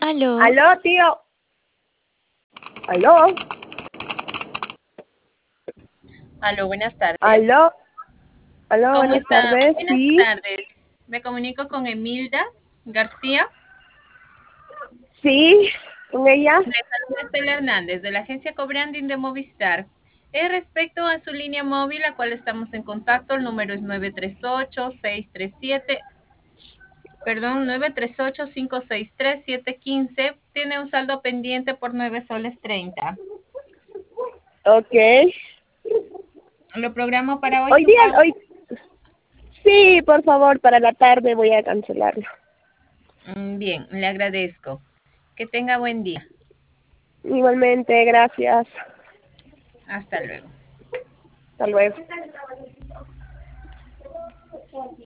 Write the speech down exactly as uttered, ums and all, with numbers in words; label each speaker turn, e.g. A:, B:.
A: Aló.
B: Aló, tío. Aló.
C: Aló, buenas tardes.
B: Aló. Aló,
C: ¿Cómo
B: buenas
C: está?
B: tardes.
C: Buenas
B: Sí.
C: tardes. Me comunico con Emilda García.
B: Sí. ¿Con ella?
C: Le saluda Estela Hernández de la agencia Cobranding de Movistar. Es respecto a su línea móvil, la cual estamos en contacto. El número es nueve tres ocho, seis tres siete, perdón, nueve tres ocho, cinco seis tres, siete uno cinco. Tiene un saldo pendiente por nueve soles treinta.
B: Ok.
C: Lo programo para hoy
B: Hoy
C: su
B: día,
C: pago.
B: hoy... Sí, por favor, para la tarde voy a cancelarlo.
C: Mm, Bien, le agradezco. Que tenga buen día.
B: Igualmente, gracias.
C: Hasta luego.
B: Hasta luego.